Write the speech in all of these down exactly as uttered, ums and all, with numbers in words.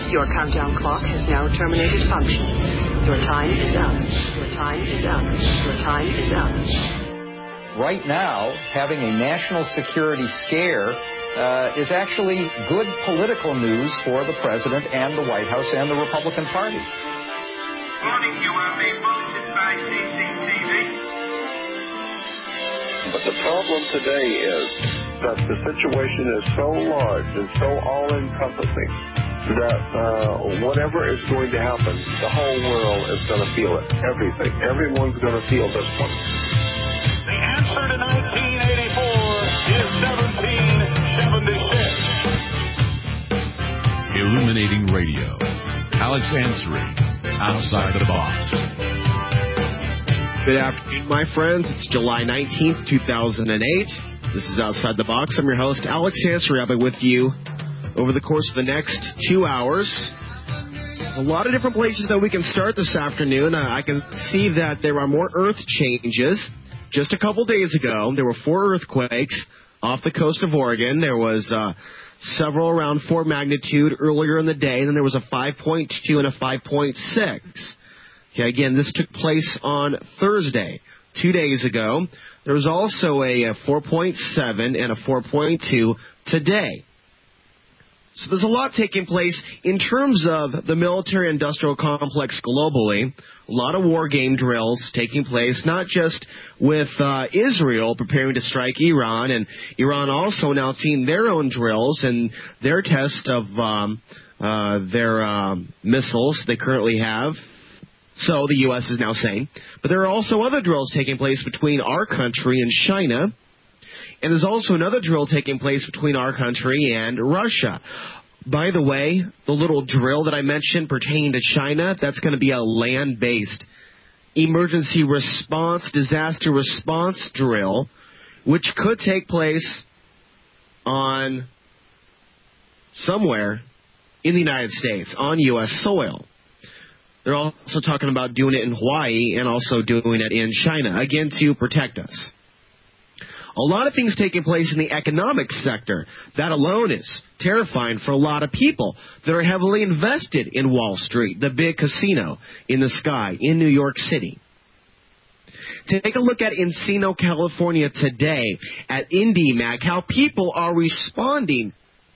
Your countdown clock has now terminated function. Your time is up. Your time is up. Your time is up. Right now, having a national security scare uh, is actually good political news for the president and the White House and the Republican Party. Morning, you are being monitored by C C T V. But the problem today is that the situation is so large and so all-encompassing that uh, whatever is going to happen, the whole world is going to feel it. Everything. Everyone's going to feel this one. The answer to nineteen eighty-four is seventeen seventy-six. Illuminating Radio. Alex Ansary, Outside the Box. Good afternoon, my friends. It's July nineteenth, two thousand eight. This is Outside the Box. I'm your host, Alex Ansary. I'll be with you over the course of the next two hours. There's a lot of different places that we can start this afternoon. Uh, I can see that there are more earth changes. Just a couple days ago, there were four earthquakes off the coast of Oregon. There was uh, several around four magnitude earlier in the day, and then there was a five point two and a five point six. Okay, again, this took place on Thursday, two days ago. There was also a, a four point seven and a four point two today. So there's a lot taking place in terms of the military-industrial complex globally. A lot of war game drills taking place, not just with uh, Israel preparing to strike Iran, and Iran also announcing their own drills and their test of um, uh, their um, missiles they currently have. So the U S is now saying. But there are also other drills taking place between our country and China. And there's also another drill taking place between our country and Russia. By the way, the little drill that I mentioned pertaining to China, that's going to be a land-based emergency response, disaster response drill, which could take place on somewhere in the United States, on U S soil. They're also talking about doing it in Hawaii and also doing it in China, again, to protect us. A lot of things taking place in the economic sector. That alone is terrifying for a lot of people that are heavily invested in Wall Street, the big casino in the sky in New York City. Take a look at Encino, California today at IndyMac, how people are responding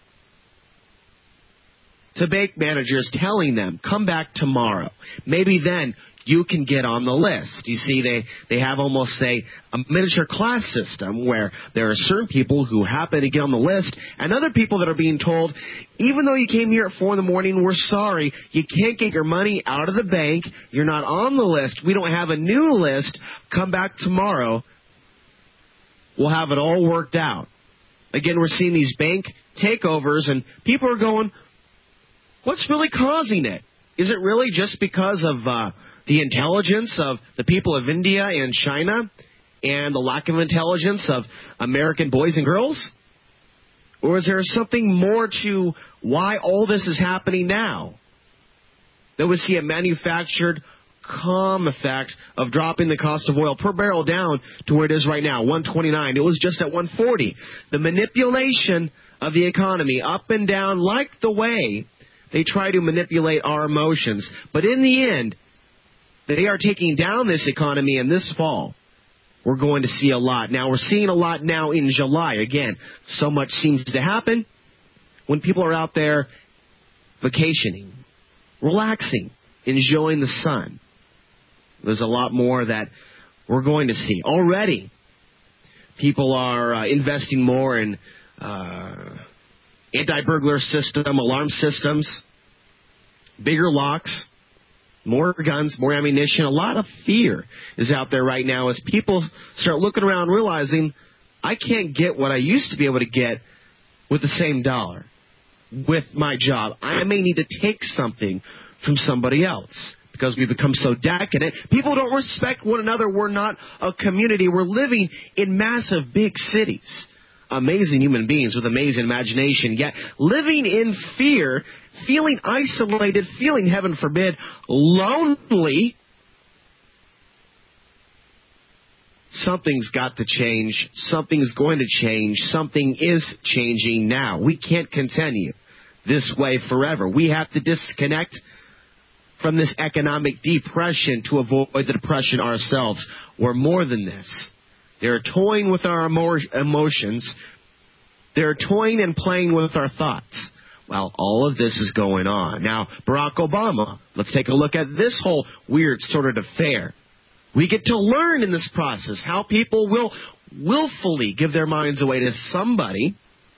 to bank managers telling them, come back tomorrow. Maybe then you can get on the list. You see, they, they have almost, say, a miniature class system where there are certain people who happen to get on the list and other people that are being told, even though you came here at four in the morning, we're sorry, you can't get your money out of the bank, you're not on the list, we don't have a new list, come back tomorrow, we'll have it all worked out. Again, we're seeing these bank takeovers and people are going, what's really causing it? Is it really just because of uh, the intelligence of the people of India and China and the lack of intelligence of American boys and girls? Or is there something more to why all this is happening now? That we see a manufactured calm effect of dropping the cost of oil per barrel down to where it is right now, one twenty-nine. It was just at one forty. The manipulation of the economy up and down, like the way they try to manipulate our emotions. But in the end, they are taking down this economy, and this fall, we're going to see a lot. Now, we're seeing a lot now in July. Again, so much seems to happen when people are out there vacationing, relaxing, enjoying the sun. There's a lot more that we're going to see. Already, people are uh, investing more in uh, anti-burglar system, alarm systems, bigger locks, more guns, more ammunition. A lot of fear is out there right now as people start looking around realizing, I can't get what I used to be able to get with the same dollar, with my job. I may need to take something from somebody else because we become so decadent. People don't respect one another. We're not a community. We're living in massive big cities. Amazing human beings with amazing imagination, yet living in fear, feeling isolated, feeling, heaven forbid, lonely. Something's got to change. Something's going to change. Something is changing now. We can't continue this way forever. We have to disconnect from this economic depression to avoid the depression ourselves. We're more than this. They're toying with our emo- emotions. They're toying and playing with our thoughts. Well, all of this is going on. Now, Barack Obama, let's take a look at this whole weird sort of affair. We get to learn in this process how people will willfully give their minds away to somebody,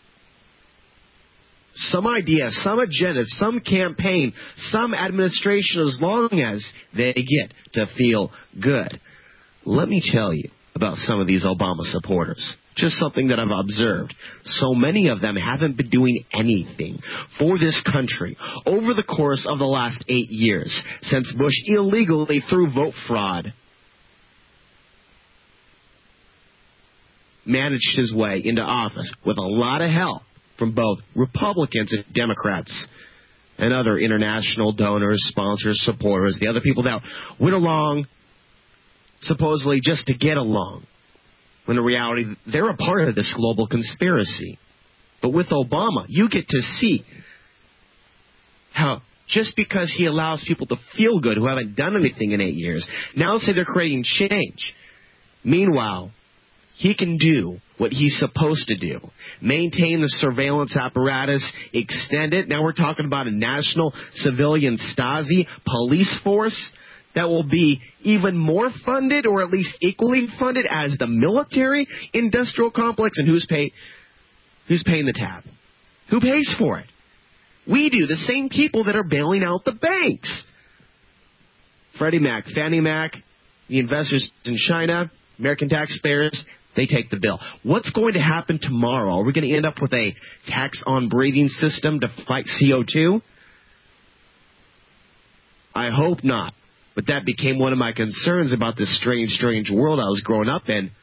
some idea, some agenda, some campaign, some administration, as long as they get to feel good. Let me tell you about some of these Obama supporters. Just something that I've observed. So many of them haven't been doing anything for this country over the course of the last eight years since Bush illegally, through vote fraud, managed his way into office with a lot of help from both Republicans and Democrats and other international donors, sponsors, supporters, the other people that went along supposedly just to get along, when in reality they're a part of this global conspiracy. But with Obama, you get to see how just because he allows people to feel good who haven't done anything in eight years, now say they're creating change. Meanwhile, he can do what he's supposed to do. Maintain the surveillance apparatus, extend it. Now we're talking about a national civilian Stasi police force that will be even more funded, or at least equally funded, as the military industrial complex. And who's pay, who's paying the tab? Who pays for it? We do. The same people that are bailing out the banks. Freddie Mac, Fannie Mac, the investors in China, American taxpayers, they take the bill. What's going to happen tomorrow? Are we going to end up with a tax on breathing system to fight C O two? I hope not. But that became one of my concerns about this strange, strange world I was growing up in.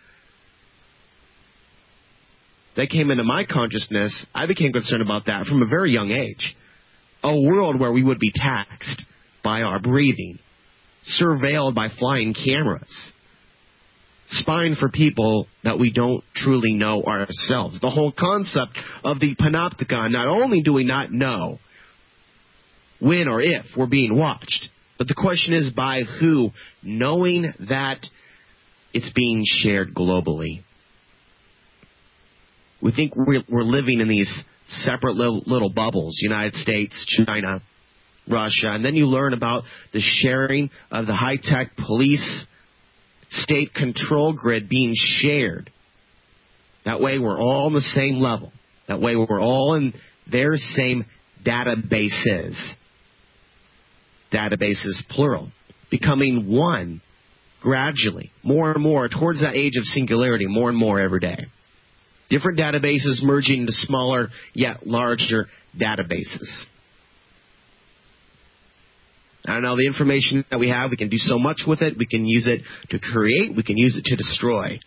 That came into my consciousness. I became concerned about that from a very young age. A world where we would be taxed by our breathing, surveilled by flying cameras, spying for people that we don't truly know ourselves. The whole concept of the panopticon, not only do we not know when or if we're being watched, but the question is by who, knowing that it's being shared globally. We think we're, we're living in these separate little, little bubbles, United States, China, Russia, and then you learn about the sharing of the high-tech police state control grid being shared. That way we're all on the same level. That way we're all in their same databases. Databases, plural. Becoming one gradually, more and more, towards that age of singularity, more and more every day. Different databases merging into smaller, yet larger databases. I don't know, the information that we have, we can do so much with it. We can use it to create. We can use it to destroy.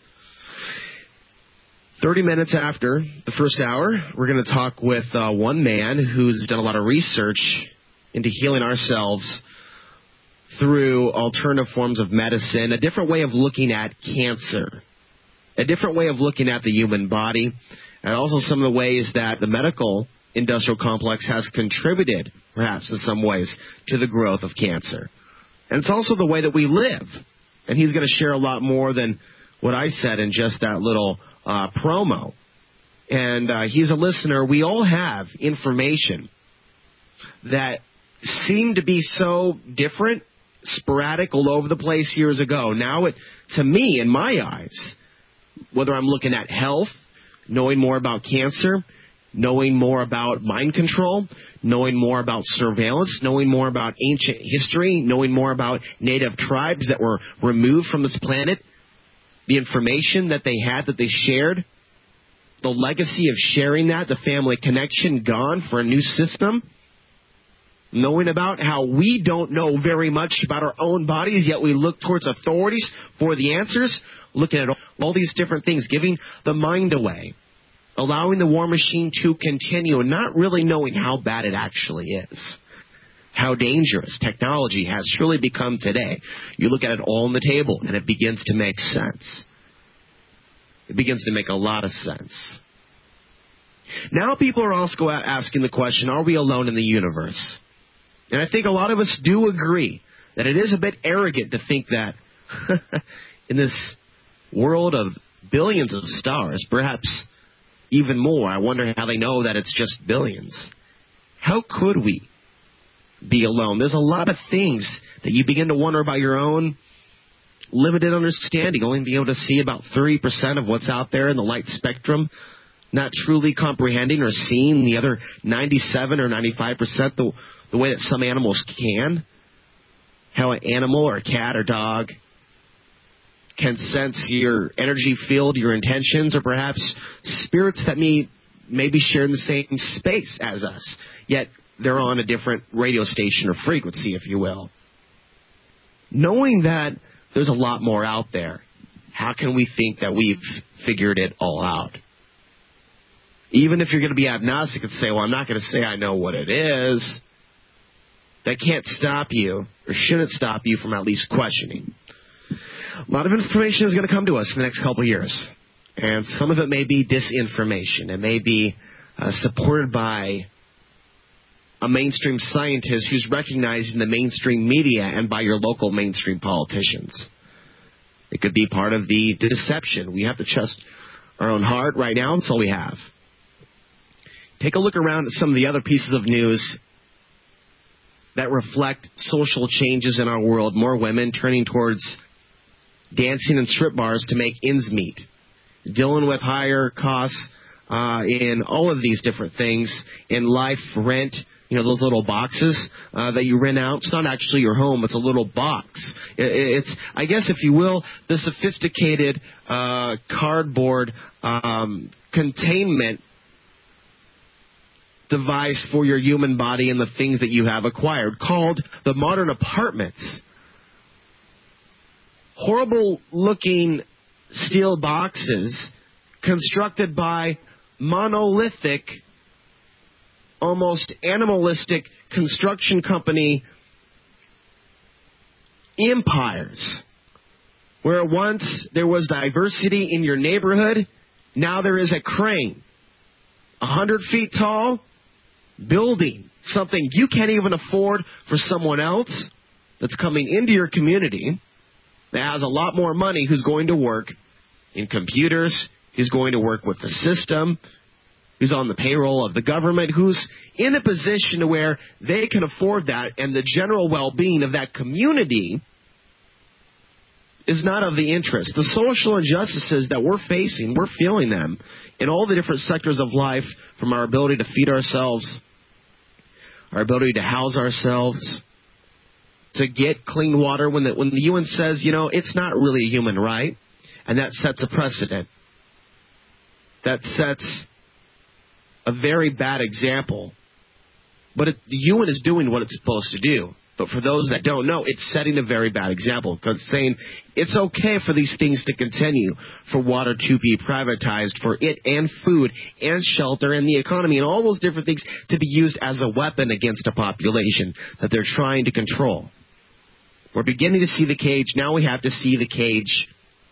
thirty minutes after the first hour, we're going to talk with uh, one man who's done a lot of research into healing ourselves through alternative forms of medicine, a different way of looking at cancer, a different way of looking at the human body, and also some of the ways that the medical industrial complex has contributed, perhaps in some ways, to the growth of cancer. And it's also the way that we live. And he's going to share a lot more than what I said in just that little uh, promo. And uh, he's a listener. We all have information that seemed to be so different, sporadic, all over the place years ago. Now, it, to me, in my eyes, whether I'm looking at health, knowing more about cancer, knowing more about mind control, knowing more about surveillance, knowing more about ancient history, knowing more about native tribes that were removed from this planet, the information that they had that they shared, the legacy of sharing that, the family connection gone for a new system, knowing about how we don't know very much about our own bodies, yet we look towards authorities for the answers, looking at all these different things, giving the mind away, allowing the war machine to continue, and not really knowing how bad it actually is, how dangerous technology has truly become today. You look at it all on the table, and it begins to make sense. It begins to make a lot of sense. Now people are also asking the question, are we alone in the universe? And I think a lot of us do agree that it is a bit arrogant to think that in this world of billions of stars, perhaps even more, I wonder how they know that it's just billions. How could we be alone? There's a lot of things that you begin to wonder about your own limited understanding, only being able to see about thirty percent of what's out there in the light spectrum, not truly comprehending or seeing the other ninety-seven or ninety-five percent the, the way that some animals can. How an animal or a cat or dog can sense your energy field, your intentions, or perhaps spirits that may maybe share in the same space as us, yet they're on a different radio station or frequency, if you will. Knowing that there's a lot more out there, how can we think that we've figured it all out? Even if you're going to be agnostic and say, well, I'm not going to say I know what it is, that can't stop you, or shouldn't stop you from at least questioning. A lot of information is going to come to us in the next couple of years. And some of it may be disinformation. It may be uh, supported by a mainstream scientist who's recognized in the mainstream media and by your local mainstream politicians. It could be part of the deception. We have to trust our own heart right now. That's all we have. Take a look around at some of the other pieces of news that reflect social changes in our world. More women turning towards dancing in strip bars to make ends meet. Dealing with higher costs uh, in all of these different things. In life, rent, you know, those little boxes uh, that you rent out. It's not actually your home. It's a little box. It, it's, I guess, if you will, the sophisticated uh, cardboard um, containment device for your human body and the things that you have acquired, called the modern apartments. Horrible-looking steel boxes constructed by monolithic, almost animalistic construction company empires, where once there was diversity in your neighborhood, now there is a crane, a hundred feet tall, building something you can't even afford for someone else that's coming into your community that has a lot more money, who's going to work in computers, who's going to work with the system, who's on the payroll of the government, who's in a position where they can afford that, and the general well-being of that community is not of the interest. The social injustices that we're facing, we're feeling them in all the different sectors of life, from our ability to feed ourselves, our ability to house ourselves, to get clean water. When the, when the U N says, you know, it's not really a human right, and that sets a precedent. That sets a very bad example. But it, the U N is doing what it's supposed to do. But for those that don't know, it's setting a very bad example, because it's saying it's okay for these things to continue, for water to be privatized, for it and food and shelter and the economy and all those different things to be used as a weapon against a population that they're trying to control. We're beginning to see the cage. Now we have to see the cage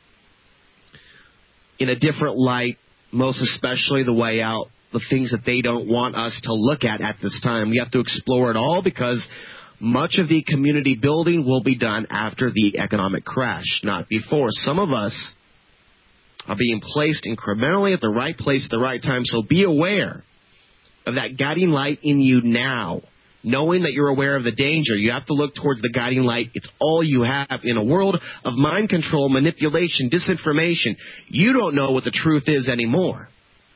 in a different light, most especially the way out, the things that they don't want us to look at at this time. We have to explore it all, because much of the community building will be done after the economic crash, not before. Some of us are being placed incrementally at the right place at the right time, so be aware of that guiding light in you now. Knowing that you're aware of the danger, you have to look towards the guiding light. It's all you have in a world of mind control, manipulation, disinformation. You don't know what the truth is anymore.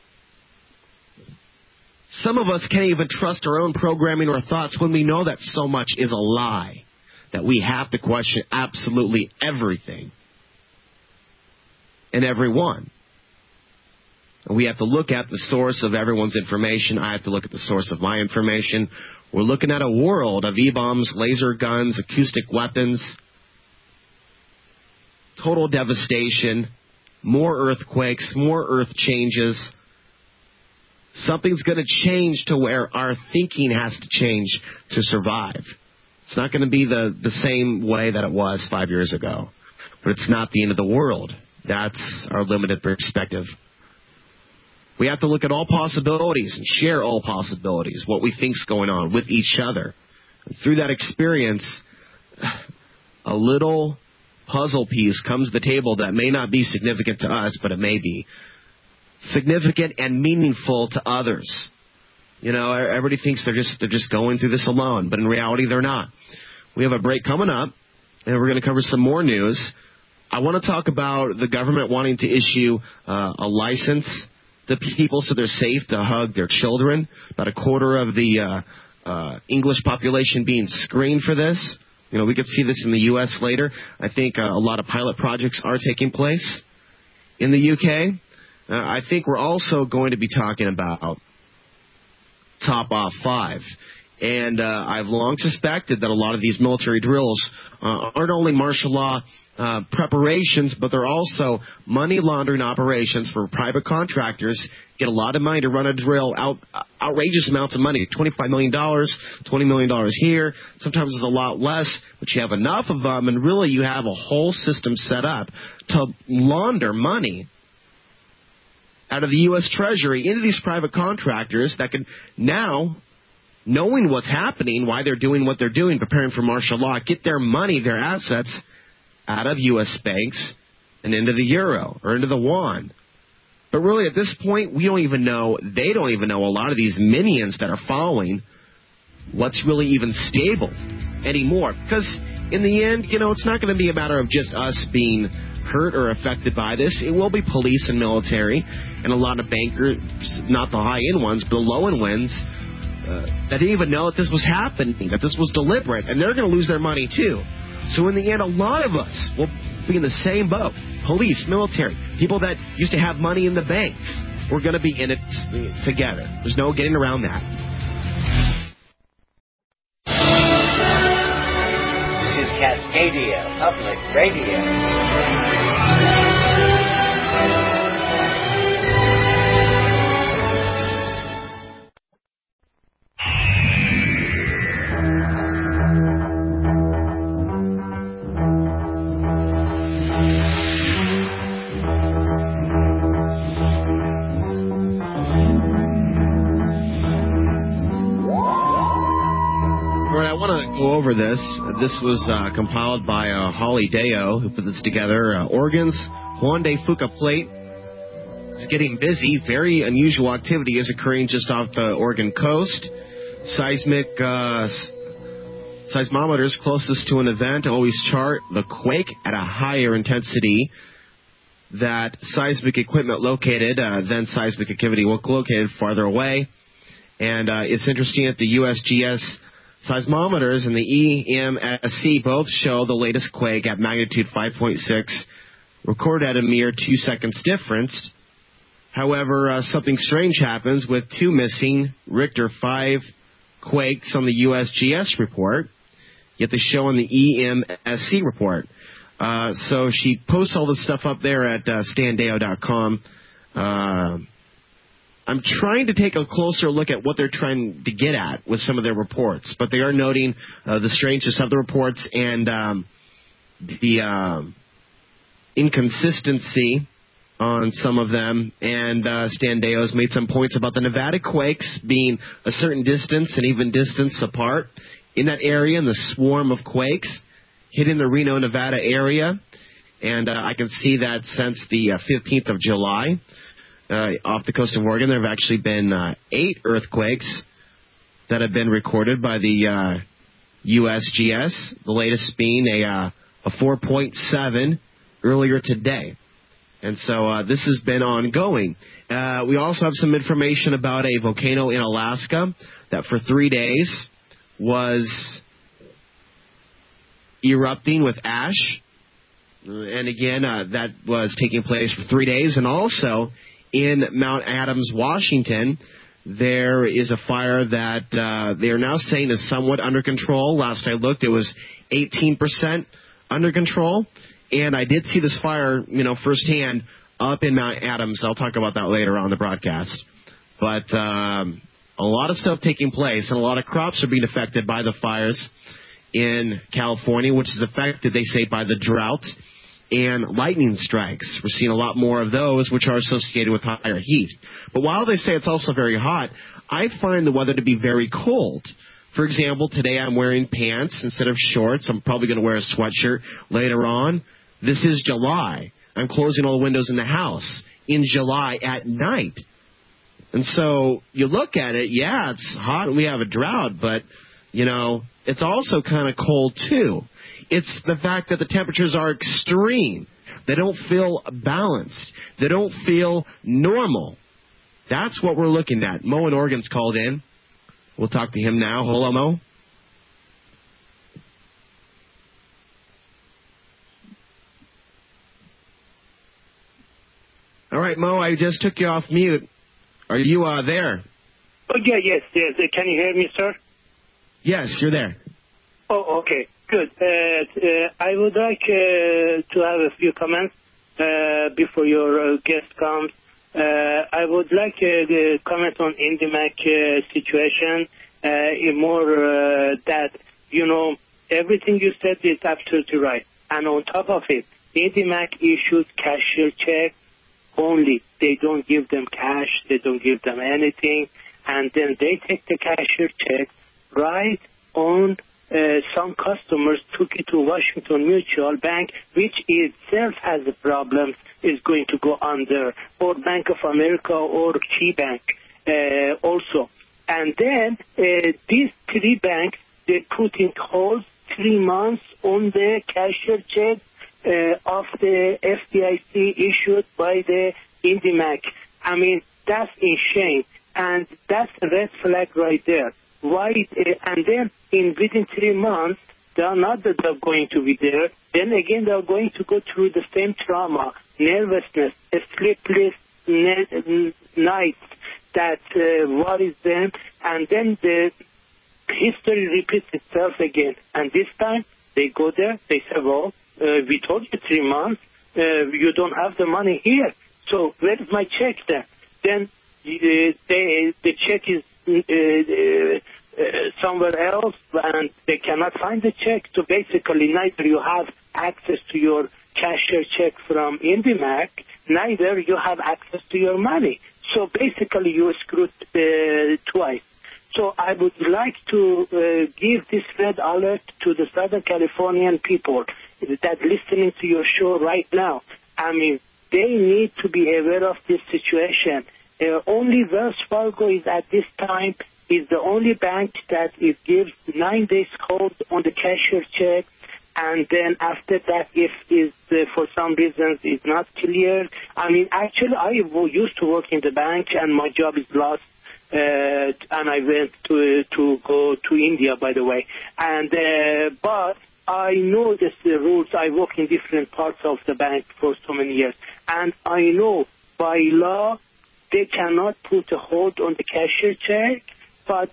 Some of us can't even trust our own programming or thoughts when we know that so much is a lie, that we have to question absolutely everything and everyone. And we have to look at the source of everyone's information. I have to look at the source of my information. We're looking at a world of E-bombs, laser guns, acoustic weapons, total devastation, more earthquakes, more earth changes. Something's going to change to where our thinking has to change to survive. It's not going to be the, the same way that it was five years ago. But it's not the end of the world. That's our limited perspective. We have to look at all possibilities and share all possibilities, what we think's going on with each other. And through that experience, a little puzzle piece comes to the table that may not be significant to us, but it may be significant and meaningful to others. You know, everybody thinks they're just they're just going through this alone, but in reality, they're not. We have a break coming up, and we're going to cover some more news. I want to talk about the government wanting to issue uh, a license to people so they're safe to hug their children. About a quarter of the uh, uh, English population being screened for this. You know, we could see this in the U S later. I think uh, a lot of pilot projects are taking place in the U K. Uh, I think we're also going to be talking about Top Off five. And uh, I've long suspected that a lot of these military drills uh, aren't only martial law uh, preparations, but they're also money laundering operations for private contractors. Get a lot of money to run a drill, out, outrageous amounts of money, twenty-five million dollars, twenty million dollars here. Sometimes it's a lot less, but you have enough of them, and really you have a whole system set up to launder money out of the U S Treasury into these private contractors that can now, knowing what's happening, why they're doing what they're doing, preparing for martial law, get their money, their assets out of U S banks and into the euro or into the yuan. But really at this point, we don't even know, they don't even know, a lot of these minions that are following, what's really even stable anymore. Because in the end, you know, it's not going to be a matter of just us being hurt or affected by this. It will be police and military and a lot of bankers, not the high-end ones, but the low-end ones, uh, that didn't even know that this was happening, that this was deliberate, and they're going to lose their money too. So in the end, a lot of us will be in the same boat. Police, military, people that used to have money in the banks. We're going to be in it together. There's no getting around that. This is Cascadia Public Radio. I want to go over this. This was uh, compiled by uh, Holly Deo, who put this together. Uh, Oregon's Juan de Fuca Plate is getting busy. Very unusual activity is occurring just off the Oregon coast. Seismic uh, seismometers closest to an event always chart the quake at a higher intensity. That seismic equipment located, uh, then seismic activity located farther away. And uh, it's interesting that the U S G S seismometers and the E M S C both show the latest quake at magnitude five point six, recorded at a mere two seconds difference. However, uh, something strange happens with two missing Richter five quakes on the U S G S report, yet they show on the E M S C report. Uh, so she posts all this stuff up there at uh, stan deo dot com. Uh, I'm trying to take a closer look at what they're trying to get at with some of their reports, but they are noting uh, the strangeness of the reports and um, the uh, inconsistency on some of them. And uh, Stan Deo's made some points about the Nevada quakes being a certain distance and even distance apart in that area, and the swarm of quakes hitting the Reno, Nevada area. And uh, I can see that since the uh, fifteenth of July. Uh, off the coast of Oregon, there have actually been uh, eight earthquakes that have been recorded by the uh, U S G S, the latest being a, uh, a four point seven earlier today. And so uh, this has been ongoing. Uh, we also have some information about a volcano in Alaska that for three days was erupting with ash. And again, uh, that was taking place for three days. And also in Mount Adams, Washington, there is a fire that uh, they are now saying is somewhat under control. Last I looked, it was eighteen percent under control. And I did see this fire, you know, firsthand up in Mount Adams. I'll talk about that later on the broadcast. But um, a lot of stuff taking place, and a lot of crops are being affected by the fires in California, which is affected, they say, by the drought. and lightning strikes. We're seeing a lot more of those, which are associated with higher heat. But while they say it's also very hot, I find the weather to be very cold. For example, today I'm wearing pants instead of shorts. I'm probably going to wear a sweatshirt later on. This is July. I'm closing all the windows in the house in July at night. And so you look at it, yeah, it's hot and we have a drought, but, you know, it's also kind of cold too. It's the fact that the temperatures are extreme. They don't feel balanced. They don't feel normal. That's what we're looking at. Mo in Oregon's called in. We'll talk to him now. Hello, Mo. All right, Mo, I just took you off mute. Are you uh, there? Oh, yeah, yes, yes. Uh, can you hear me, sir? Yes, you're there. Oh, okay, good. Uh, uh, I would like uh, to have a few comments uh, before your uh, guest comes. Uh, I would like uh, to comment on IndyMac uh, situation, uh, in more uh, that, you know, everything you said is absolutely right. And on top of it, IndyMac issues cashier checks only. They don't give them cash. They don't give them anything. And then they take the cashier check right on. Uh, some customers took it to Washington Mutual Bank, which itself has a problem, is going to go under, or Bank of America or KeyBank uh, also. And then uh, these three banks, they put in hold three months on the cashier check uh, of the F D I C issued by the IndyMac. I mean, that's insane, and that's a red flag right there. Why? Uh, and then in within three months, they are not that they're going to be there. Then again, they're going to go through the same trauma, nervousness, a sleepless ne- night that uh, worries them, and then the history repeats itself again. And this time, they go there, they say, well, uh, we told you three months, uh, you don't have the money here, so where is my check then? Then uh, they, the check is uh, uh, uh, somewhere else, and they cannot find the check, so basically neither you have access to your cashier check from IndyMac, neither you have access to your money. So basically you are screwed uh, twice. So I would like to uh, give this red alert to the Southern Californian people that listening to your show right now. I mean, they need to be aware of this situation. Uh, only Wells Fargo is at this time is the only bank that it gives nine days hold on the cashier check. And then after that, if is uh, for some reasons is not clear. I mean, actually, I used to work in the bank, and my job is lost. Uh, and I went to to go to India, by the way. And uh, but I know this, the rules. I work in different parts of the bank for so many years, and I know by law they cannot put a hold on the cashier check. But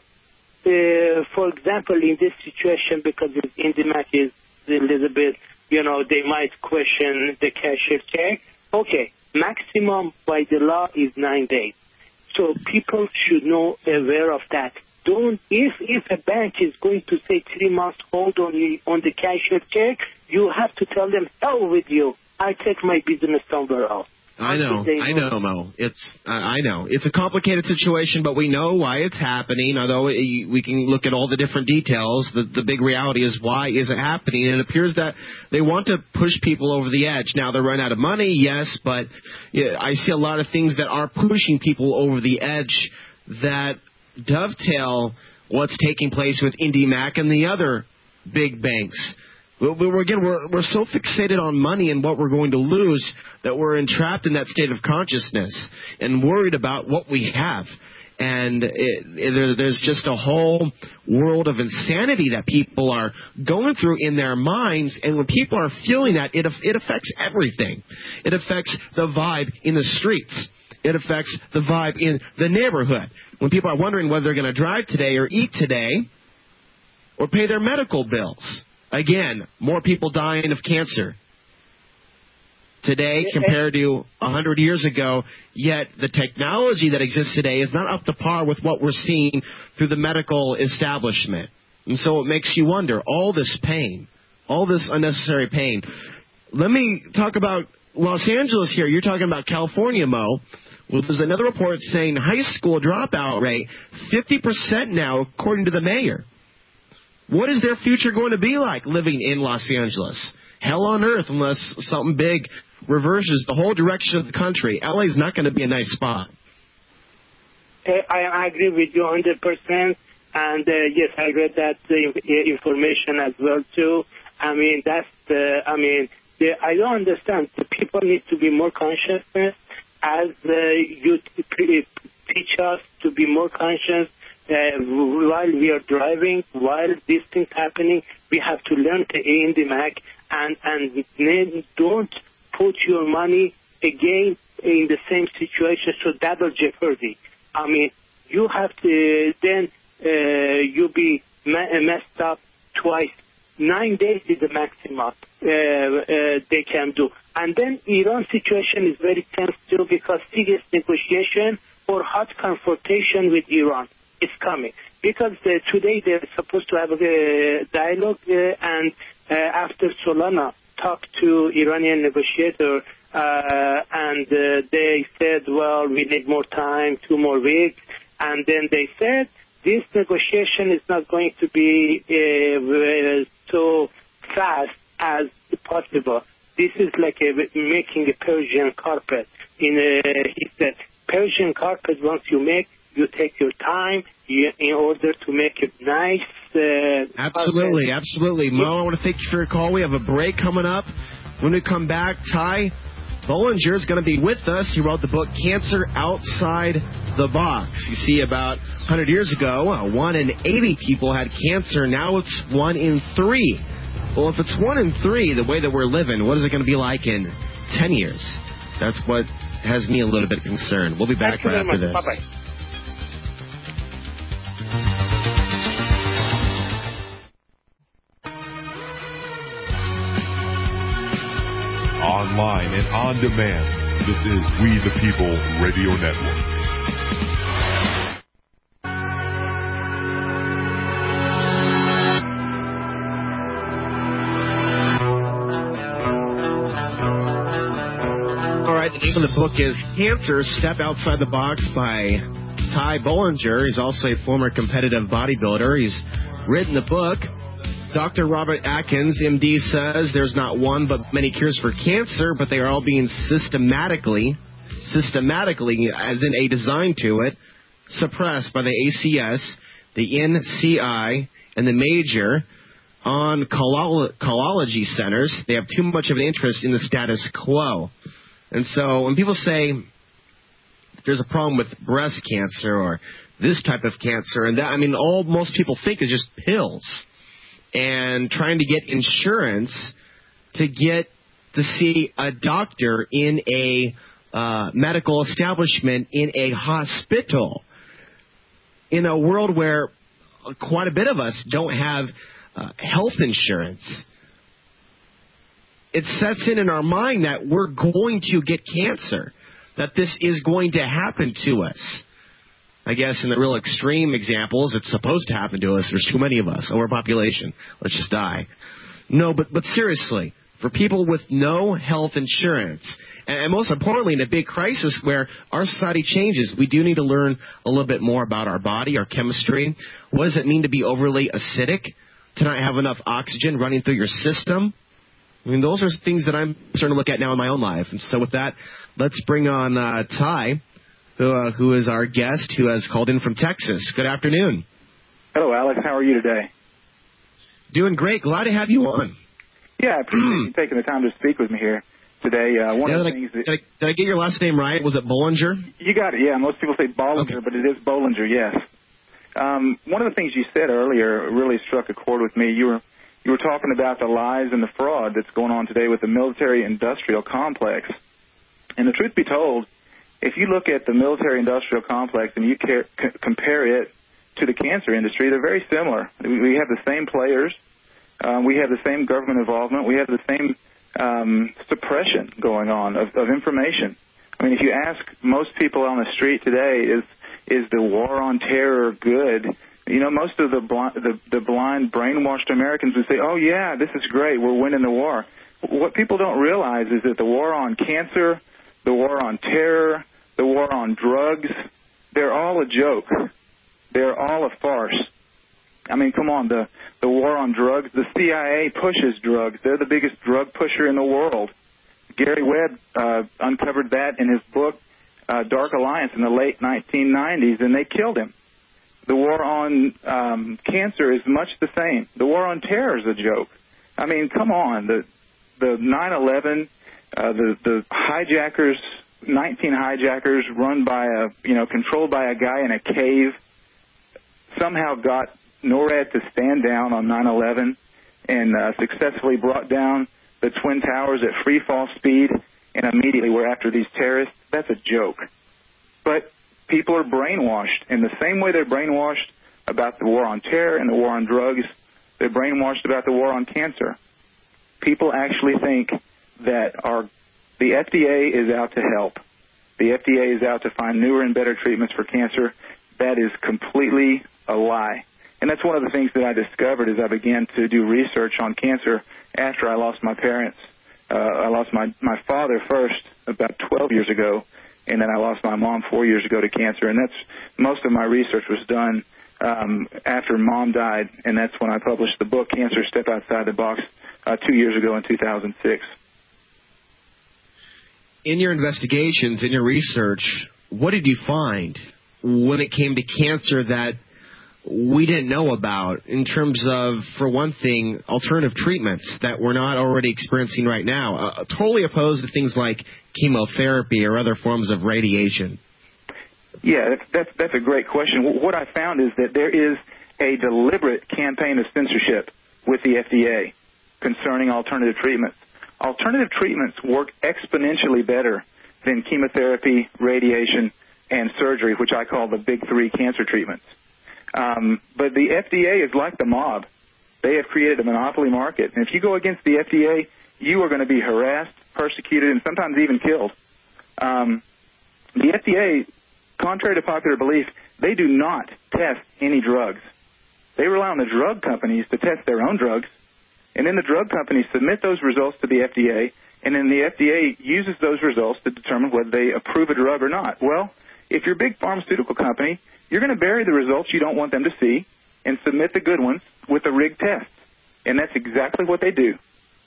uh, for example, in this situation, because IndyMac is a little bit, you know, they might question the cashier check. Okay, maximum by the law is nine days. So people should know, aware of that. Don't, if if a bank is going to say three months hold on you, on the cashier check, you have to tell them, hell with you. I take my business somewhere else. I know, I know, Mo. It's, uh, I know. It's a complicated situation, but we know why it's happening. Although it, we can look at all the different details, the, the big reality is why is it happening? And it appears that they want to push people over the edge. Now, they're running out of money, yes, but yeah, I see a lot of things that are pushing people over the edge that dovetail what's taking place with IndyMac and the other big banks. We're, again, we're, we're so fixated on money and what we're going to lose that we're entrapped in that state of consciousness and worried about what we have. And it, it, there, there's just a whole world of insanity that people are going through in their minds. And when people are feeling that, it, it affects everything. It affects the vibe in the streets. It affects the vibe in the neighborhood. When people are wondering whether they're going to drive today or eat today or pay their medical bills. Again, more people dying of cancer today compared to one hundred years ago, yet the technology that exists today is not up to par with what we're seeing through the medical establishment. And so it makes you wonder, all this pain, all this unnecessary pain, let me talk about Los Angeles here. You're talking about California, Mo. Well, there's another report saying high school dropout rate, fifty percent now, according to the mayor. What is their future going to be like living in Los Angeles? Hell on earth unless something big reverses the whole direction of the country. L A is not going to be a nice spot. I, I agree with you one hundred percent. And, uh, yes, I read that uh, information as well, too. I mean, that's the, I mean, the, I don't understand. The people need to be more conscious as uh, you t- teach us to be more conscious uh, while we are driving, while these things happening. We have to learn to A in the Mac and, and then don't put your money again in the same situation, so double jeopardy. I mean, you have to then uh, you be messed up twice. Nine days is the maximum uh, uh, they can do. And then Iran situation is very tense too because serious negotiation or hot confrontation with Iran is coming. Because uh, today they're supposed to have a dialogue uh, and uh, after Solana talked to Iranian negotiator uh, and uh, they said, well, we need more time, two more weeks. And then they said, this negotiation is not going to be uh, so fast as possible. This is like a, making a Persian carpet. In a, he said, Persian carpet, once you make, you take your time you, in order to make it nice. Uh, absolutely, carpet. absolutely. Mo, I want to thank you for your call. We have a break coming up. When we come back, Ty Bollinger is going to be with us. He wrote the book Cancer Outside the Box. You see, about one hundred years ago, uh, one in eighty people had cancer. Now it's one in three. Well, if it's one in three, the way that we're living, what is it going to be like in ten years? That's what has me a little bit concerned. We'll be back right after this. Bye-bye. Online and on demand. This is We the People Radio Network. All right, the name of the book is Cancer, Step Outside the Box by Ty Bollinger. He's also a former competitive bodybuilder. He's written the book. Doctor Robert Atkins, M D, says there's not one but many cures for cancer, but they are all being systematically, systematically, as in a design to it, suppressed by the A C S, the N C I, and the major oncology centers. They have too much of an interest in the status quo. And so when people say there's a problem with breast cancer or this type of cancer, and that, I mean, all most people think is just pills. And trying to get insurance to get to see a doctor in a uh, medical establishment, in a hospital, in a world where quite a bit of us don't have uh, health insurance. It sets in in our mind that we're going to get cancer, that this is going to happen to us. I guess in the real extreme examples, it's supposed to happen to us. There's too many of us. Overpopulation. Let's just die. No, but but seriously, for people with no health insurance, and most importantly, in a big crisis where our society changes, we do need to learn a little bit more about our body, our chemistry. What does it mean to be overly acidic, to not have enough oxygen running through your system? I mean, those are things that I'm starting to look at now in my own life. And so with that, let's bring on uh, Ty. Who, uh, who is our guest, who has called in from Texas. Good afternoon. Hello, Alex. How are you today? Doing great. Glad to have you on. Yeah, I appreciate you taking the time to speak with me here today. Uh, one yeah, of the did, things I, that, did, I, did I get your last name right? Was it Bollinger? You got it, yeah. Most people say Bollinger, okay. But it is Bollinger, yes. Um, one of the things you said earlier really struck a chord with me. You were you were talking about the lies and the fraud that's going on today with the military-industrial complex. And the truth be told, if you look at the military-industrial complex and you care, c- compare it to the cancer industry, they're very similar. We, we have the same players. Um, we have the same government involvement. We have the same um, suppression going on of, of information. I mean, if you ask most people on the street today, is is the war on terror good? You know, most of the blind, the, the blind, brainwashed Americans would say, oh, yeah, this is great, we're winning the war. What people don't realize is that the war on cancer, the war on terror, the war on drugs, they're all a joke. They're all a farce. I mean, come on, the, the war on drugs, the C I A pushes drugs. They're the biggest drug pusher in the world. Gary Webb uh, uncovered that in his book, uh, Dark Alliance, in the late nineteen nineties, and they killed him. The war on um, cancer is much the same. The war on terror is a joke. I mean, come on, the the nine eleven, uh, the the hijackers, nineteen hijackers run by a, you know, controlled by a guy in a cave, somehow got NORAD to stand down on nine eleven and uh, successfully brought down the Twin Towers at free fall speed, and immediately we're after these terrorists. That's a joke. But people are brainwashed in the same way they're brainwashed about the war on terror and the war on drugs. They're brainwashed about the war on cancer. People actually think that our the F D A is out to help. The F D A is out to find newer and better treatments for cancer. That is completely a lie. And that's one of the things that I discovered as I began to do research on cancer after I lost my parents. Uh, I lost my, my father first about twelve years ago, and then I lost my mom four years ago to cancer. And that's most of my research was done um, after Mom died, and that's when I published the book, Cancer Step Outside the Box, uh, two years ago in two thousand six. In your investigations, in your research, what did you find when it came to cancer that we didn't know about in terms of, for one thing, alternative treatments that we're not already experiencing right now, uh, totally opposed to things like chemotherapy or other forms of radiation? Yeah, that's, that's, that's a great question. What I found is that there is a deliberate campaign of censorship with the F D A concerning alternative treatments. Alternative treatments work exponentially better than chemotherapy, radiation, and surgery, which I call the big three cancer treatments. Um, but the F D A is like the mob. They have created a monopoly market. And if you go against the F D A, you are going to be harassed, persecuted, and sometimes even killed. Um, the F D A, contrary to popular belief, they do not test any drugs. They rely on the drug companies to test their own drugs, and then the drug companies submit those results to the F D A, and then the F D A uses those results to determine whether they approve a drug or not. Well, if you're a big pharmaceutical company, you're going to bury the results you don't want them to see and submit the good ones with the rigged tests. And that's exactly what they do.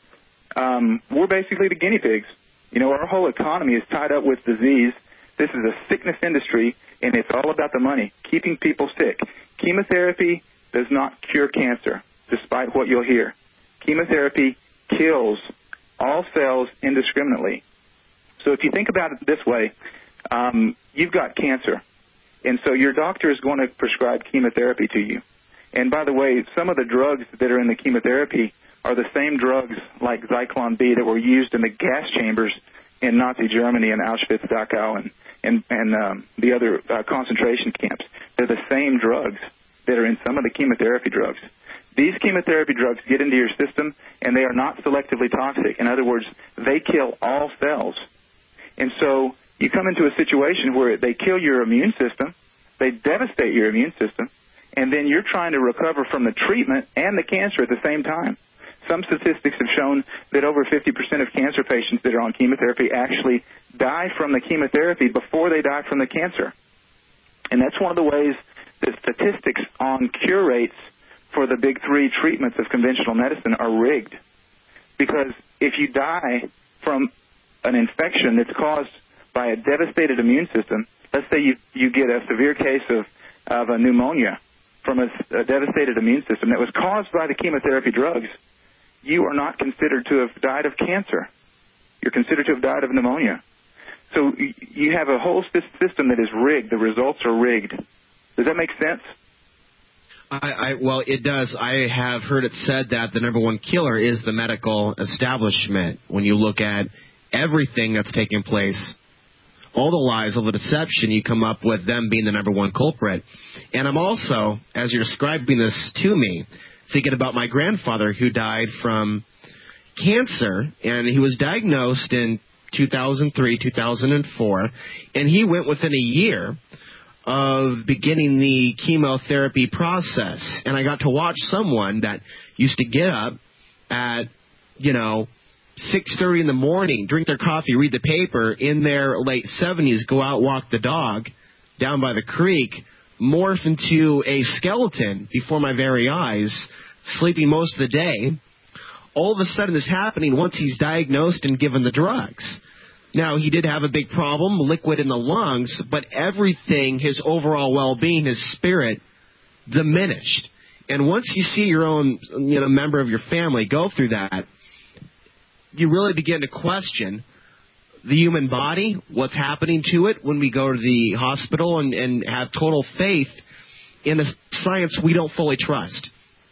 Um, we're basically the guinea pigs. You know, our whole economy is tied up with disease. This is a sickness industry, and it's all about the money, keeping people sick. Chemotherapy does not cure cancer, despite what you'll hear. Chemotherapy kills all cells indiscriminately. So if you think about it this way, um, you've got cancer. And so your doctor is going to prescribe chemotherapy to you. And by the way, some of the drugs that are in the chemotherapy are the same drugs like Zyklon B that were used in the gas chambers in Nazi Germany and Auschwitz, Dachau, and, and, and um, the other uh, concentration camps. They're the same drugs that are in some of the chemotherapy drugs. These chemotherapy drugs get into your system, and they are not selectively toxic. In other words, they kill all cells. And so you come into a situation where they kill your immune system, they devastate your immune system, and then you're trying to recover from the treatment and the cancer at the same time. Some statistics have shown that over fifty percent of cancer patients that are on chemotherapy actually die from the chemotherapy before they die from the cancer. And that's one of the ways that statistics on cure rates for the big three treatments of conventional medicine are rigged. Because if you die from an infection that's caused by a devastated immune system, let's say you, you get a severe case of, of a pneumonia from a, a devastated immune system that was caused by the chemotherapy drugs, you are not considered to have died of cancer. You're considered to have died of pneumonia. So you have a whole system that is rigged. The results are rigged. Does that make sense? I, I, well, it does. I have heard it said that the number one killer is the medical establishment. When you look at everything that's taking place, all the lies, all the deception, you come up with them being the number one culprit. And I'm also, as you're describing this to me, thinking about my grandfather who died from cancer, and he was diagnosed in two thousand three, two thousand four, and he went within a year of beginning the chemotherapy process. And I got to watch someone that used to get up at, you know, six thirty in the morning, drink their coffee, read the paper, in their late seventies, go out, walk the dog down by the creek, morph into a skeleton before my very eyes, sleeping most of the day. All of a sudden this happening once he's diagnosed and given the drugs. Now, he did have a big problem, liquid in the lungs, but everything, his overall well-being, his spirit, diminished. And once you see your own, you know, member of your family go through that, you really begin to question the human body, what's happening to it when we go to the hospital and, and have total faith in a science we don't fully trust.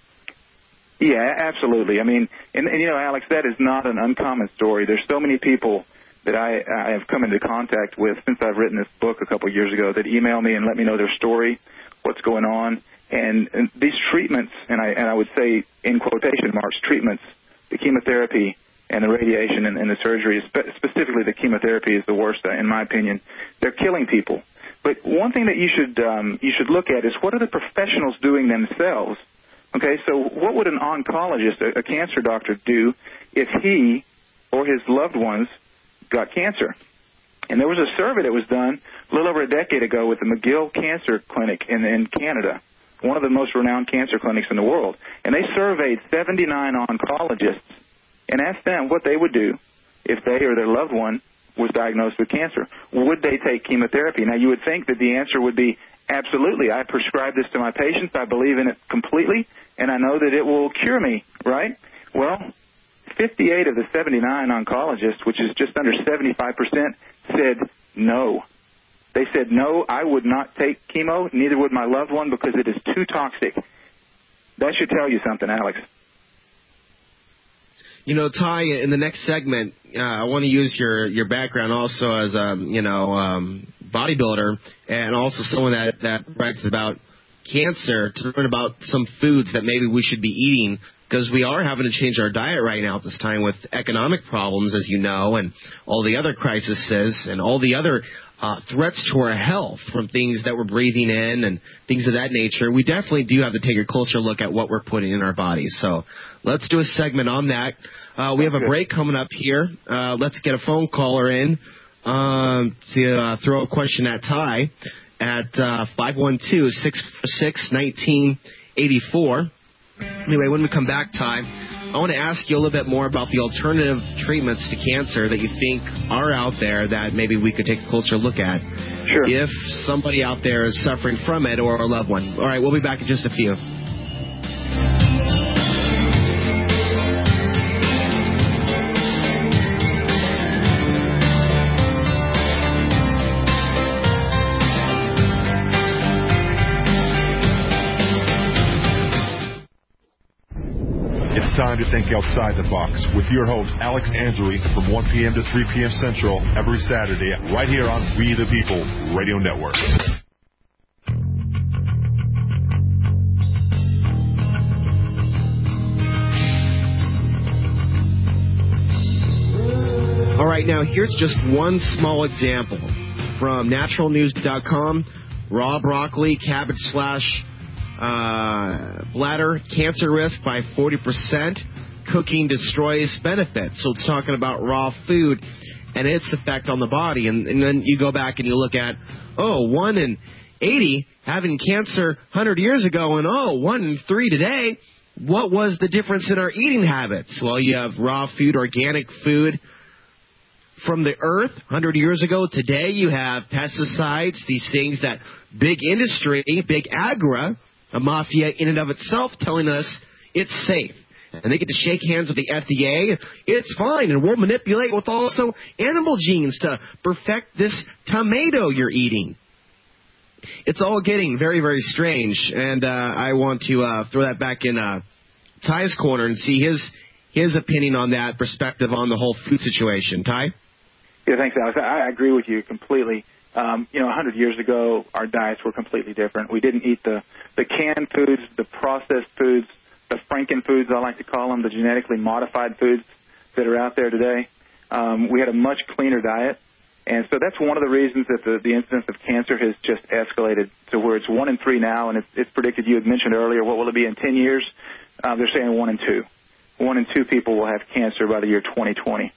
Yeah, absolutely. I mean, and, and you know, Alex, that is not an uncommon story. There's so many people that I, I have come into contact with since I've written this book a couple of years ago that email me and let me know their story, what's going on. And, and these treatments, and I, and I would say in quotation marks, treatments, the chemotherapy and the radiation and, and the surgery, spe- specifically the chemotherapy is the worst, in my opinion. They're killing people. But one thing that you should um, you should look at is what are the professionals doing themselves? Okay, so what would an oncologist, a, a cancer doctor, do if he or his loved ones got cancer? And there was a survey that was done a little over a decade ago with the McGill Cancer Clinic in, in Canada, one of the most renowned cancer clinics in the world. And they surveyed seventy-nine oncologists and asked them what they would do if they or their loved one was diagnosed with cancer. Would they take chemotherapy? Now, you would think that the answer would be absolutely. I prescribe this to my patients. I believe in it completely, and I know that it will cure me, right? Well, fifty-eight of the seventy-nine oncologists, which is just under seventy-five percent, said no. They said, no, I would not take chemo, neither would my loved one, because it is too toxic. That should tell you something, Alex. You know, Ty, in the next segment, uh, I want to use your, your background also as a, you know, um, bodybuilder and also someone that, that writes about cancer to learn about some foods that maybe we should be eating, because we are having to change our diet right now at this time with economic problems, as you know, and all the other crises and all the other uh, threats to our health from things that we're breathing in and things of that nature. We definitely do have to take a closer look at what we're putting in our bodies. So let's do a segment on that. Uh, we have a break coming up here. Uh, let's get a phone caller in um, to uh, throw a question at Ty at uh, five one two, six four six, one nine eight four. Anyway, when we come back, Ty, I want to ask you a little bit more about the alternative treatments to cancer that you think are out there that maybe we could take a closer look at. Sure. If somebody out there is suffering from it or a loved one. All right, we'll be back in just a few. It's time to think outside the box with your host, Alex Ansary, from one p.m. to three p.m. Central every Saturday, right here on We the People Radio Network. All right, now here's just one small example from natural news dot com. Raw broccoli, cabbage slash Uh, bladder cancer risk by forty percent. Cooking destroys benefits. So it's talking about raw food and its effect on the body. And, and then you go back and you look at, oh, one in eighty having cancer one hundred years ago, and oh, one in three today. What was the difference in our eating habits? Well, you have raw food, organic food from the earth one hundred years ago. Today you have pesticides, these things that big industry, big agra, a mafia in and of itself, telling us it's safe. And they get to shake hands with the F D A. It's fine, and we'll manipulate with also animal genes to perfect this tomato you're eating. It's all getting very, very strange, and uh, I want to uh, throw that back in uh, Ty's corner and see his his opinion on that, perspective on the whole food situation. Ty? Yeah, thanks, Alex. I, I agree with you completely. Um, you know, one hundred years ago, our diets were completely different. We didn't eat the, the canned foods, the processed foods, the Franken foods, I like to call them, the genetically modified foods that are out there today. Um, we had a much cleaner diet. And so that's one of the reasons that the, the incidence of cancer has just escalated to where it's one in three now, and it's, it's predicted, you had mentioned earlier, what will it be in ten years? Uh, they're saying one in two. One in two people will have cancer by the year twenty twenty.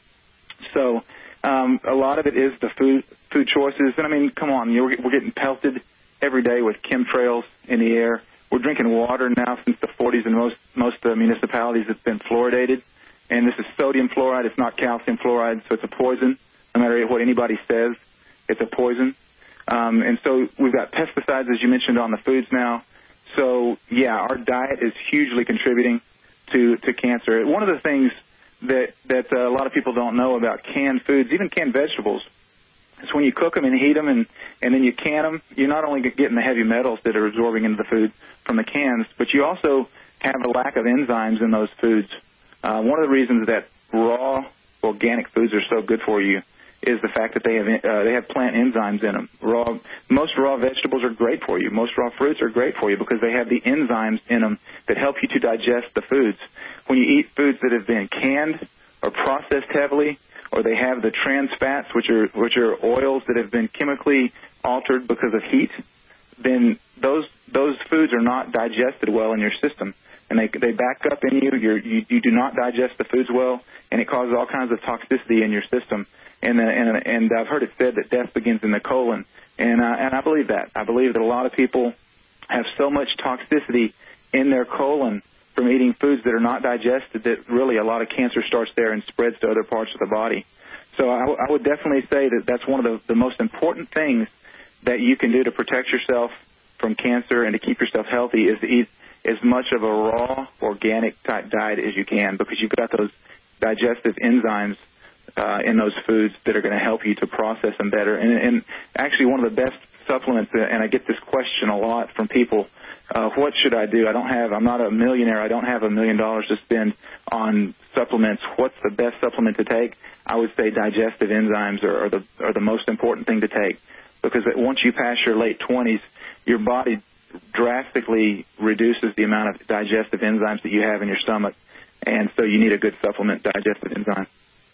So um, a lot of it is the food food choices. And, I mean, come on, you know, we're, we're getting pelted every day with chemtrails in the air. We're drinking water now since the forties in most, most uh, municipalities that's been fluoridated. And this is sodium fluoride. It's not calcium fluoride, so it's a poison. No matter what anybody says, it's a poison. Um, and so we've got pesticides, as you mentioned, on the foods now. So, yeah, our diet is hugely contributing to, to cancer. One of the things that, that uh, a lot of people don't know about canned foods, even canned vegetables, is when you cook them and heat them and, and then you can them, you're not only getting the heavy metals that are absorbing into the food from the cans, but you also have a lack of enzymes in those foods. Uh, one of the reasons that raw organic foods are so good for you is the fact that they have uh, they have plant enzymes in them. Raw, most raw vegetables are great for you. Most raw fruits are great for you because they have the enzymes in them that help you to digest the foods. When you eat foods that have been canned or processed heavily, or they have the trans fats, which are which are oils that have been chemically altered because of heat, then those those foods are not digested well in your system, and they they back up in you. You're, you you do not digest the foods well, and it causes all kinds of toxicity in your system. And, uh, and and I've heard it said that death begins in the colon, and uh, and I believe that. I believe that a lot of people have so much toxicity in their colon from eating foods that are not digested that really a lot of cancer starts there and spreads to other parts of the body. So I, I would definitely say that that's one of the, the most important things that you can do to protect yourself from cancer and to keep yourself healthy is to eat as much of a raw, organic type diet as you can, because you've got those digestive enzymes Uh, in those foods that are going to help you to process them better. And, and actually one of the best supplements, and I get this question a lot from people, uh, what should I do? I don't have, I'm not a millionaire. I don't have a million dollars to spend on supplements. What's the best supplement to take? I would say digestive enzymes are, are, the, are the most important thing to take, because once you pass your late twenties, your body drastically reduces the amount of digestive enzymes that you have in your stomach. And so you need a good supplement, digestive enzyme.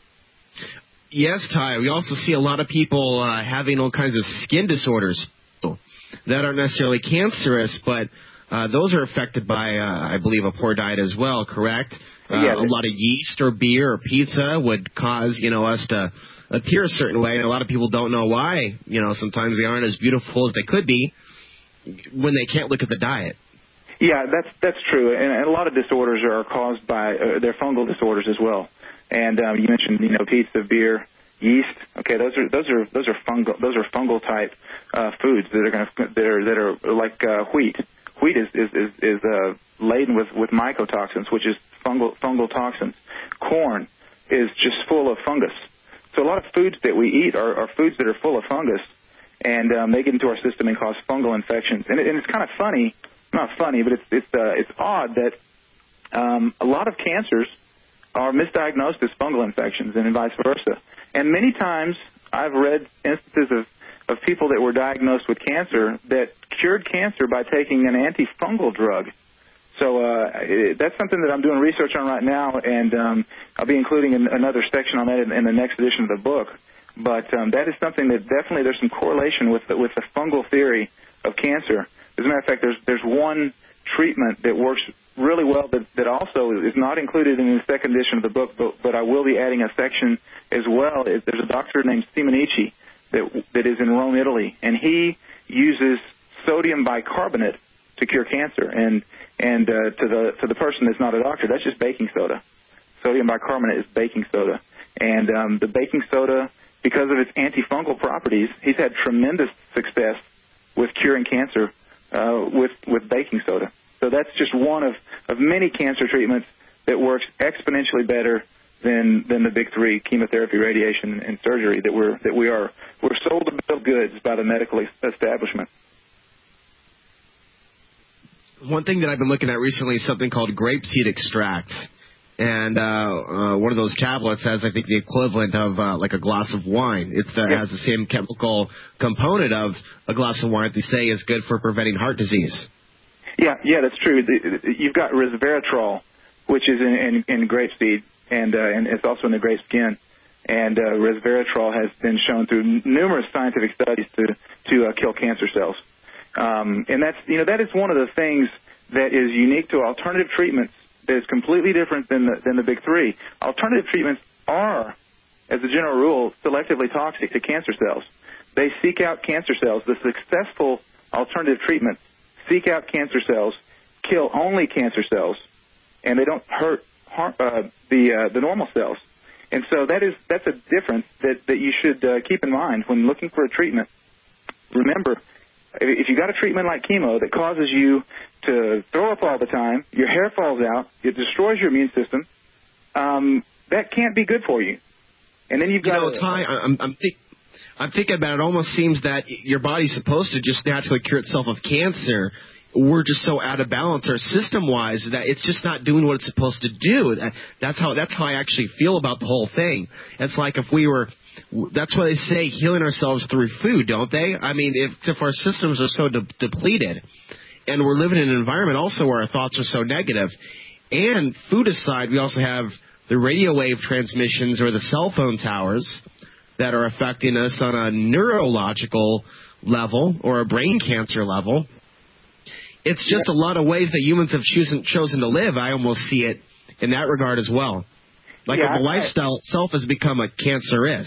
Yes, Ty. We also see a lot of people uh, having all kinds of skin disorders that aren't necessarily cancerous, but uh, those are affected by, uh, I believe, a poor diet as well, correct? Uh, yeah, a lot of yeast or beer or pizza would cause, you know, us to appear a certain way, and a lot of people don't know why. You know, sometimes they aren't as beautiful as they could be when they can't look at the diet. Yeah, that's that's true, and, and a lot of disorders are caused by, uh, they're fungal disorders as well. And um, you mentioned, you know, pizza, beer, yeast. Okay, those are those are those are fungal those are fungal type uh, foods that are going to that are that are like uh, wheat. Wheat is is is, is uh, laden with, with mycotoxins, which is fungal fungal toxins. Corn is just full of fungus. So a lot of foods that we eat are, are foods that are full of fungus, and um, they get into our system and cause fungal infections. And, it, and it's kind of funny, not funny, but it's it's uh, it's odd that um, a lot of cancers are misdiagnosed as fungal infections and vice versa. And many times I've read instances of, of people that were diagnosed with cancer that cured cancer by taking an antifungal drug. So uh, it, that's something that I'm doing research on right now, and um, I'll be including an, another section on that in, in the next edition of the book. But um, that is something that definitely there's some correlation with the, with the fungal theory of cancer. As a matter of fact, there's there's one treatment that works really well that, that also is not included in the second edition of the book, but, but I will be adding a section as well. There's a doctor named Simonici that that is in Rome, Italy, and he uses sodium bicarbonate to cure cancer. And and uh, to the to the person that's not a doctor, that's just baking soda. Sodium bicarbonate is baking soda, and um, the baking soda, because of its antifungal properties, he's had tremendous success with curing cancer uh, with with baking soda. So that's just one of, of many cancer treatments that works exponentially better than than the big three: chemotherapy, radiation, and surgery. That we're that we are we're sold a bill of goods by the medical establishment. One thing that I've been looking at recently is something called grapeseed extract. And uh, uh, one of those tablets has, I think, the equivalent of uh, like a glass of wine. It uh, yeah. has the same chemical component of a glass of wine that they say is good for preventing heart disease. Yeah, yeah, that's true. You've got resveratrol, which is in, in, in grapeseed, and uh, and it's also in the grape skin. and uh, resveratrol has been shown through n- numerous scientific studies to to uh, kill cancer cells. Um, and that's you know that is one of the things that is unique to alternative treatments that is completely different than the than the big three. Alternative treatments are, as a general rule, selectively toxic to cancer cells. They seek out cancer cells. The successful alternative treatments seek out cancer cells, kill only cancer cells, and they don't hurt harm, uh, the uh, the normal cells. And so that is that's a difference that, that you should uh, keep in mind when looking for a treatment. Remember, if you got a treatment like chemo that causes you to throw up all the time, your hair falls out, it destroys your immune system, um, that can't be good for you. And then you've got... You know, Ty, I'm, I'm, think, I'm thinking about it. It almost seems that your body's supposed to just naturally cure itself of cancer. We're just so out of balance, or system-wise, that it's just not doing what it's supposed to do. That's how that's how I actually feel about the whole thing. It's like if we were... That's why they say healing ourselves through food, don't they? I mean, if, if our systems are so de- depleted, and we're living in an environment also where our thoughts are so negative, and food aside, we also have the radio wave transmissions or the cell phone towers that are affecting us on a neurological level or a brain cancer level. It's just a lot of ways that humans have chosen, chosen to live. I almost see it in that regard as well. Like yeah, if the lifestyle itself has become a cancerous.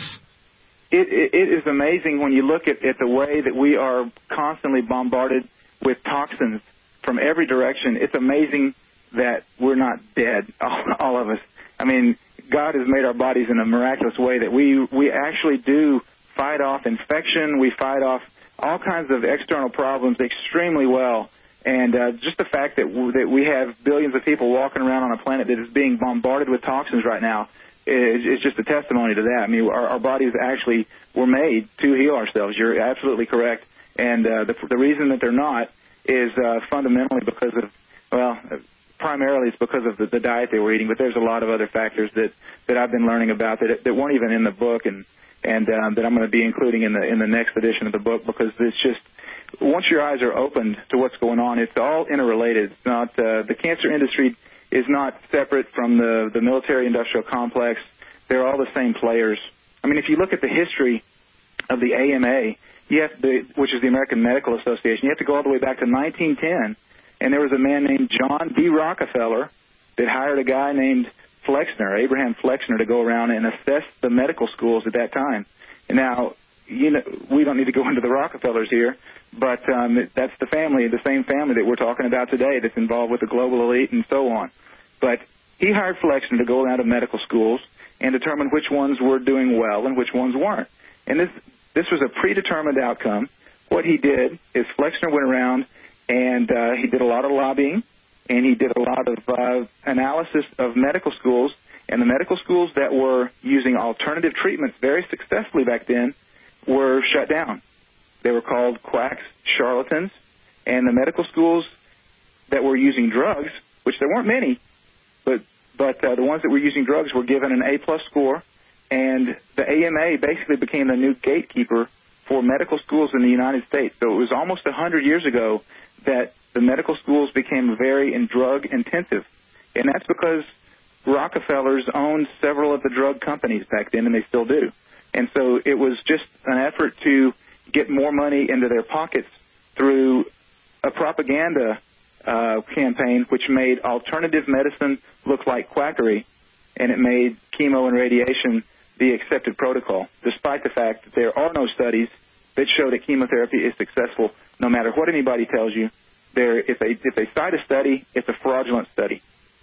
It, it, it is amazing when you look at, at the way that we are constantly bombarded with toxins from every direction. It's amazing that we're not dead, all, all of us. I mean, God has made our bodies in a miraculous way that we, we actually do fight off infection. We fight off all kinds of external problems extremely well. And uh, just the fact that, w- that we have billions of people walking around on a planet that is being bombarded with toxins right now is, is just a testimony to that. I mean, our, our bodies actually were made to heal ourselves. You're absolutely correct. And uh, the, the reason that they're not is uh, fundamentally because of, well, primarily it's because of the, the diet they were eating. But there's a lot of other factors that, that I've been learning about that, that weren't even in the book, and and um, that I'm going to be including in the in the next edition of the book, because it's just, once your eyes are opened to what's going on, it's all interrelated. It's not uh, the cancer industry is not separate from the, the military-industrial complex. They're all the same players. I mean, if you look at the history of the A M A, you have to, which is the American Medical Association, you have to go all the way back to nineteen ten, and there was a man named John D. Rockefeller that hired a guy named Flexner, Abraham Flexner, to go around and assess the medical schools at that time. And now, you know, we don't need to go into the Rockefellers here, but um, that's the family, the same family that we're talking about today that's involved with the global elite and so on. But he hired Flexner to go around to medical schools and determine which ones were doing well and which ones weren't. And this this was a predetermined outcome. What he did is Flexner went around and uh, he did a lot of lobbying, and he did a lot of uh, analysis of medical schools, and the medical schools that were using alternative treatments very successfully back then were shut down. They were called quacks, charlatans, and the medical schools that were using drugs, which there weren't many, but but uh, the ones that were using drugs were given an A-plus score, and the A M A basically became the new gatekeeper for medical schools in the United States. So it was almost one hundred years ago that the medical schools became very and drug intensive, and that's because Rockefellers owned several of the drug companies back then, and they still do. And so it was just an effort to get more money into their pockets through a propaganda uh, campaign which made alternative medicine look like quackery, and it made chemo and radiation the accepted protocol, despite the fact that there are no studies that show that chemotherapy is successful, no matter what anybody tells you. There, if they, if they cite a study, it's a fraudulent study.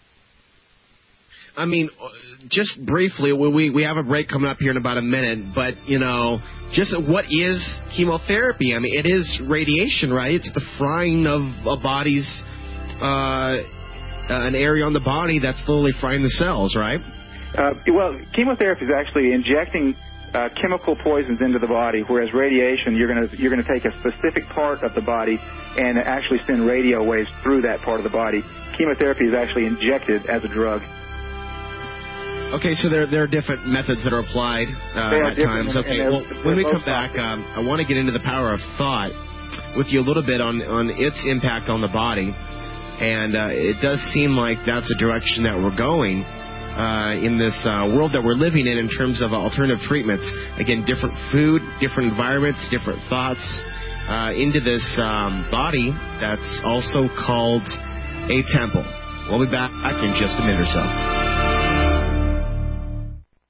I mean, just briefly, we we have a break coming up here in about a minute, but, you know, just what is chemotherapy? I mean, it is radiation, right? It's the frying of a body's, uh, an area on the body that's slowly frying the cells, right? Uh, well, chemotherapy is actually injecting uh, chemical poisons into the body, whereas radiation, you're going to you're going to take a specific part of the body and actually send radio waves through that part of the body. Chemotherapy is actually injected as a drug. Okay, so there there are different methods that are applied uh, at times. Okay, well, when we come back, um, I want to get into the power of thought with you a little bit on, on its impact on the body. And uh, it does seem like that's a direction that we're going. Uh, uh, in this uh, world that we're living in in terms of alternative treatments. Again, different food, different environments, different thoughts uh, into this um, body that's also called a temple. We'll be back in just a minute or so.